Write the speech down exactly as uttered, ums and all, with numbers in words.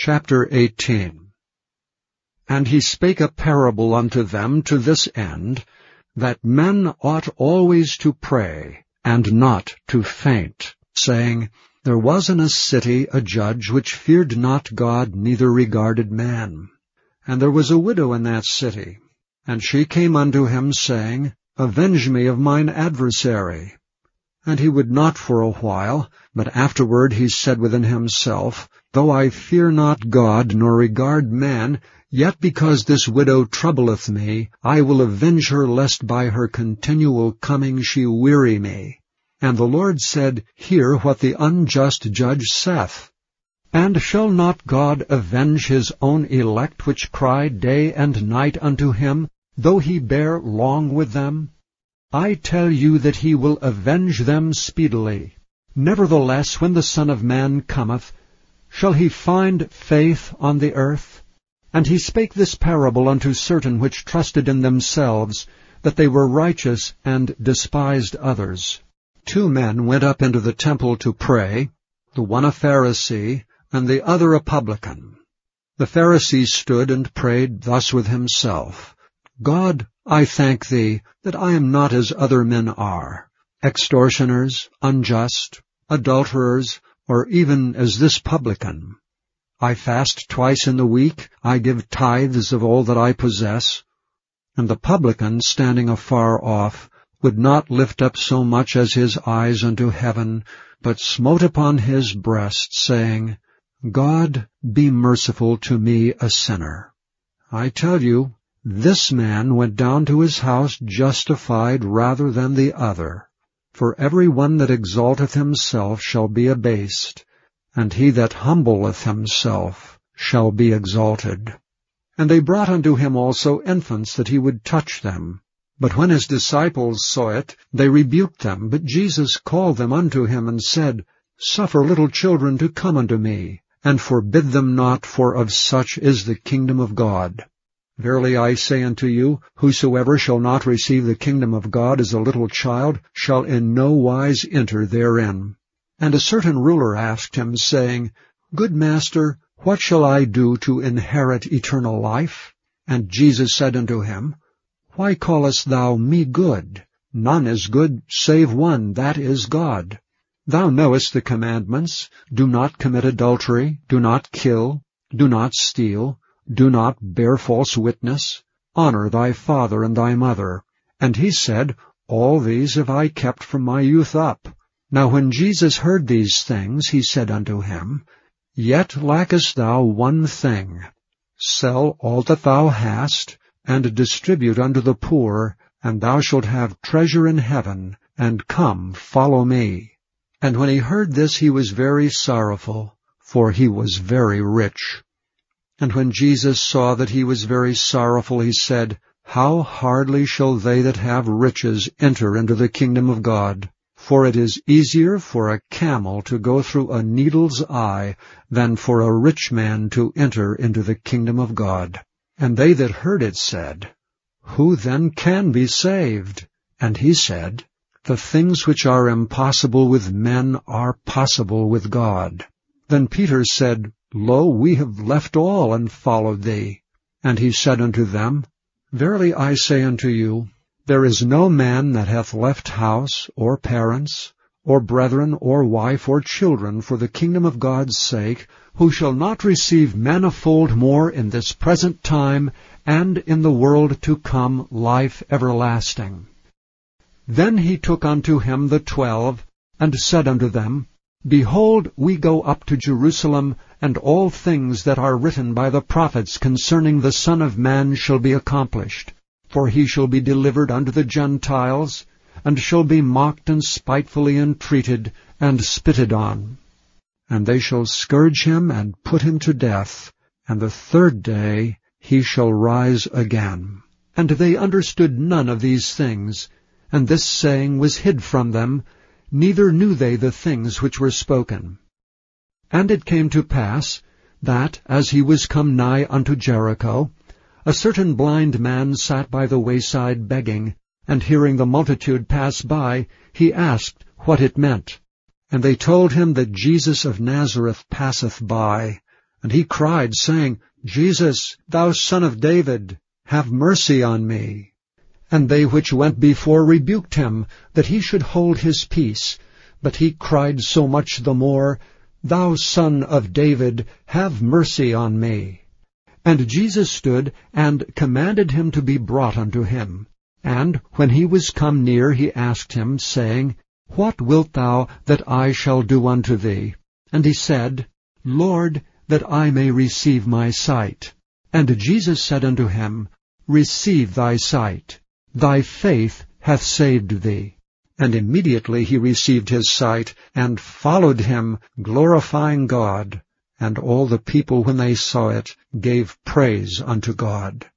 Chapter eighteen. And he spake a parable unto them to this end, that men ought always to pray, and not to faint, saying, There was in a city a judge which feared not God, neither regarded man. And there was a widow in that city, and she came unto him, saying, Avenge me of mine adversary. And he would not for a while, but afterward he said within himself, Though I fear not God, nor regard man, yet because this widow troubleth me, I will avenge her, lest by her continual coming she weary me. And the Lord said, Hear what the unjust judge saith. And shall not God avenge his own elect, which cry day and night unto him, though he bear long with them? I tell you that he will avenge them speedily. Nevertheless, when the Son of Man cometh, shall he find faith on the earth? And he spake this parable unto certain which trusted in themselves, that they were righteous, and despised others. Two men went up into the temple to pray, the one a Pharisee, and the other a publican. The Pharisee stood and prayed thus with himself, God, I thank thee that I am not as other men are, extortioners, unjust, adulterers, or even as this publican. I fast twice in the week, I give tithes of all that I possess. And the publican, standing afar off, would not lift up so much as his eyes unto heaven, but smote upon his breast, saying, God, be merciful to me, a sinner. I tell you, this man went down to his house justified rather than the other. For every one that exalteth himself shall be abased, and he that humbleth himself shall be exalted. And they brought unto him also infants, that he would touch them. But when his disciples saw it, they rebuked them. But Jesus called them unto him, and said, Suffer little children to come unto me, and forbid them not, for of such is the kingdom of God. Verily I say unto you, whosoever shall not receive the kingdom of God as a little child shall in no wise enter therein. And a certain ruler asked him, saying, Good master, what shall I do to inherit eternal life? And Jesus said unto him, Why callest thou me good? None is good save one, that is God. Thou knowest the commandments, Do not commit adultery, do not kill, do not steal, do not bear false witness, honor thy father and thy mother. And he said, All these have I kept from my youth up. Now when Jesus heard these things, he said unto him, Yet lackest thou one thing. Sell all that thou hast, and distribute unto the poor, and thou shalt have treasure in heaven, and come, follow me. And when he heard this, he was very sorrowful, for he was very rich. And when Jesus saw that he was very sorrowful, he said, How hardly shall they that have riches enter into the kingdom of God? For it is easier for a camel to go through a needle's eye than for a rich man to enter into the kingdom of God. And they that heard it said, Who then can be saved? And he said, The things which are impossible with men are possible with God. Then Peter said, Lo, we have left all, and followed thee. And he said unto them, Verily I say unto you, there is no man that hath left house, or parents, or brethren, or wife, or children, for the kingdom of God's sake, who shall not receive manifold more in this present time, and in the world to come life everlasting. Then he took unto him the twelve, and said unto them, Behold, we go up to Jerusalem, and all things that are written by the prophets concerning the Son of Man shall be accomplished. For he shall be delivered unto the Gentiles, and shall be mocked and spitefully entreated, and spitted on. And they shall scourge him, and put him to death, and the third day he shall rise again. And they understood none of these things, and this saying was hid from them, neither knew they the things which were spoken. And it came to pass, that, as he was come nigh unto Jericho, a certain blind man sat by the wayside begging, and hearing the multitude pass by, he asked what it meant. And they told him that Jesus of Nazareth passeth by. And he cried, saying, Jesus, thou Son of David, have mercy on me. And they which went before rebuked him, that he should hold his peace. But he cried so much the more, Thou Son of David, have mercy on me. And Jesus stood, and commanded him to be brought unto him. And when he was come near, he asked him, saying, What wilt thou that I shall do unto thee? And he said, Lord, that I may receive my sight. And Jesus said unto him, Receive thy sight. Thy faith hath saved thee. And immediately he received his sight, and followed him, glorifying God. And all the people, when they saw it, gave praise unto God.